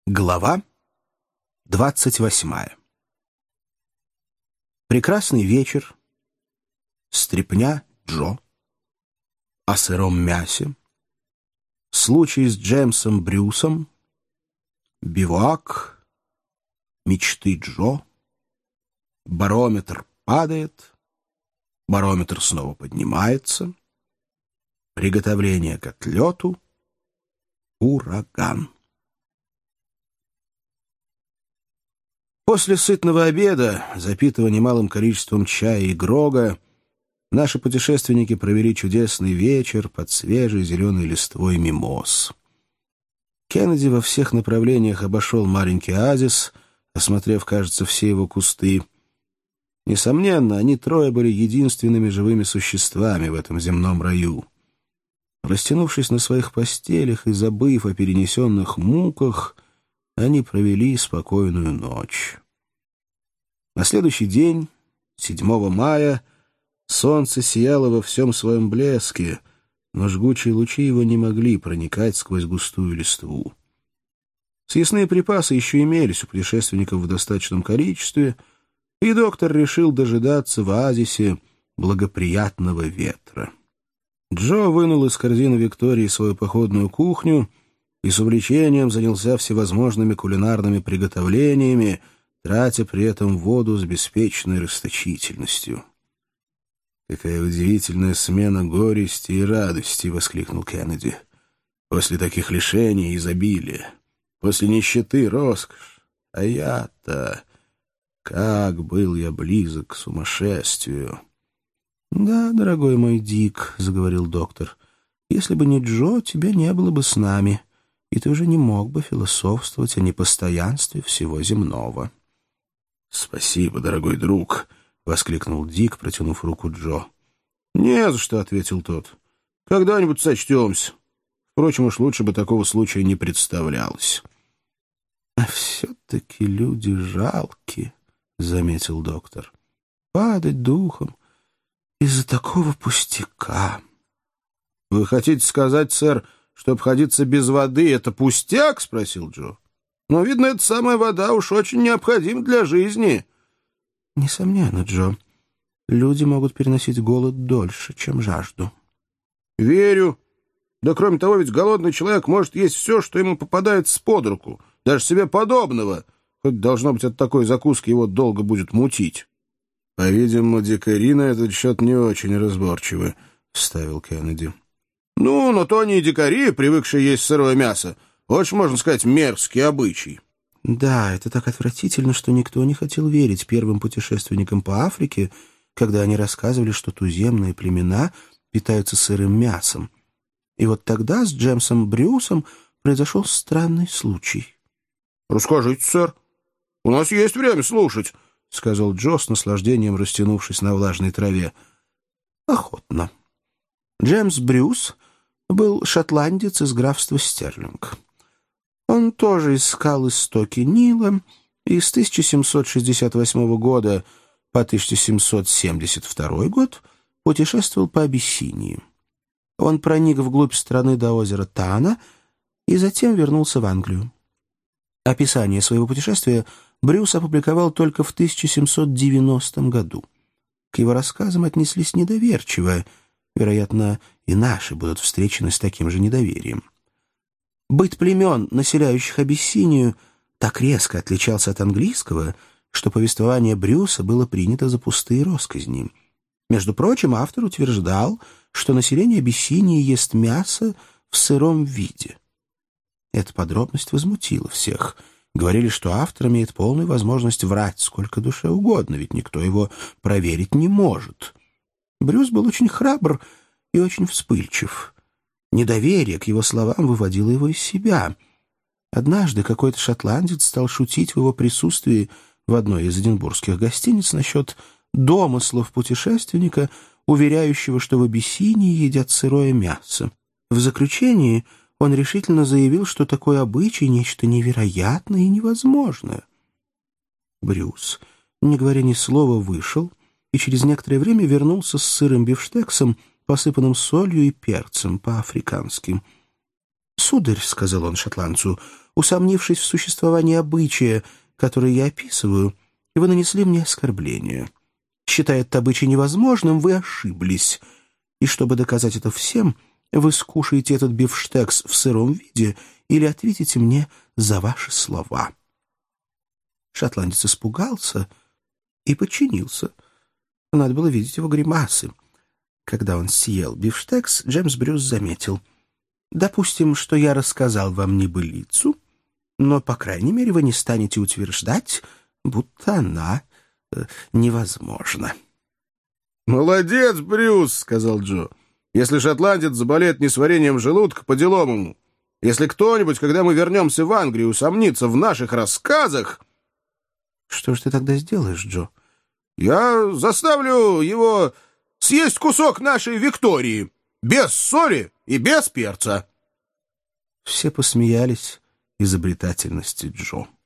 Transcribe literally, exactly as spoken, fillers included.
Глава двадцать восьмая. Прекрасный вечер, стряпня Джо, о сыром мясе, случай с Джеймсом Брюсом, бивуак, мечты Джо, барометр падает, барометр снова поднимается, приготовление к отлету, ураган. После сытного обеда, запитого немалым количеством чая и грога, наши путешественники провели чудесный вечер под свежей зеленой листвой мимоз. Кеннеди во всех направлениях обошел маленький оазис, осмотрев, кажется, все его кусты. Несомненно, они трое были единственными живыми существами в этом земном раю. Растянувшись на своих постелях и забыв о перенесенных муках, они провели спокойную ночь. На следующий день, седьмого мая, солнце сияло во всем своем блеске, но жгучие лучи его не могли проникать сквозь густую листву. Съестные припасы еще имелись у путешественников в достаточном количестве, и доктор решил дожидаться в оазисе благоприятного ветра. Джо вынул из корзины Виктории свою походную кухню и с увлечением занялся всевозможными кулинарными приготовлениями, тратя при этом воду с беспечной расточительностью. «Какая удивительная смена горести и радости!» — воскликнул Кеннеди. «После таких лишений и изобилия, после нищеты, роскошь. А я-то... Как был я близок к сумасшествию!» «Да, дорогой мой Дик», — заговорил доктор, — «если бы не Джо, тебя не было бы с нами, и ты уже не мог бы философствовать о непостоянстве всего земного». «Спасибо, дорогой друг», — воскликнул Дик, протянув руку Джо. «Не за что», — ответил тот. «Когда-нибудь сочтемся. Впрочем, уж лучше бы такого случая не представлялось». «А все-таки люди жалки», — заметил доктор. «Падать духом из-за такого пустяка». «Вы хотите сказать, сэр, что обходиться без воды — это пустяк?» — спросил Джо. «Но, видно, эта самая вода уж очень необходима для жизни». «Несомненно, Джо, люди могут переносить голод дольше, чем жажду». «Верю. Да кроме того, ведь голодный человек может есть все, что ему попадается под руку, даже себе подобного, хоть, должно быть, от такой закуски его долго будет мутить». «По-видимому, дикари на этот счет не очень разборчивы», — вставил Кеннеди. «Ну, но то они и дикари, привыкшие есть сырое мясо. Очень, можно сказать, мерзкий обычай». «Да, это так отвратительно, что никто не хотел верить первым путешественникам по Африке, когда они рассказывали, что туземные племена питаются сырым мясом. И вот тогда с Джеймсом Брюсом произошел странный случай». «Расскажите, сэр. У нас есть время слушать», — сказал Джо с наслаждением, растянувшись на влажной траве. «Охотно. Джеймс Брюс был шотландец из графства Стерлинг. Он тоже искал истоки Нила и с тысяча семьсот шестьдесят восьмого года по тысяча семьсот семьдесят второй год путешествовал по Абиссинии. Он проник вглубь страны до озера Тана и затем вернулся в Англию. Описание своего путешествия Брюс опубликовал только в тысяча семьсот девяностом году. К его рассказам отнеслись недоверчиво. Вероятно, и наши будут встречены с таким же недоверием. Быт племен, населяющих Абиссинию, так резко отличался от английского, что повествование Брюса было принято за пустые россказни. Между прочим, автор утверждал, что население Абиссинии ест мясо в сыром виде. Эта подробность возмутила всех. Говорили, что автор имеет полную возможность врать сколько душе угодно, ведь никто его проверить не может. Брюс был очень храбр и очень вспыльчив. Недоверие к его словам выводило его из себя. Однажды какой-то шотландец стал шутить в его присутствии в одной из эдинбургских гостиниц насчет домыслов путешественника, уверяющего, что в Абиссинии едят сырое мясо. В заключении он решительно заявил, что такой обычай — нечто невероятное и невозможное. Брюс, не говоря ни слова, вышел и через некоторое время вернулся с сырым бифштексом, посыпанным солью и перцем по-африкански. «Сударь», — сказал он шотландцу, — «усомнившись в существовании обычая, который я описываю, вы нанесли мне оскорбление. Считая этот обычай невозможным, вы ошиблись. И чтобы доказать это всем, вы скушаете этот бифштекс в сыром виде или ответите мне за ваши слова». Шотландец испугался и подчинился. Надо было видеть его гримасы. Когда он съел бифштекс, Джеймс Брюс заметил: «Допустим, что я рассказал вам небылицу, но, по крайней мере, вы не станете утверждать, будто она э, невозможна». «Молодец, Брюс», — сказал Джо. «Если шотландец заболеет несварением желудка, по делам ему. Если кто-нибудь, когда мы вернемся в Англию, усомнится в наших рассказах...» «Что же ты тогда сделаешь, Джо?» «Я заставлю его съесть кусок нашей Виктории, без соли и без перца». Все посмеялись изобретательности Джо.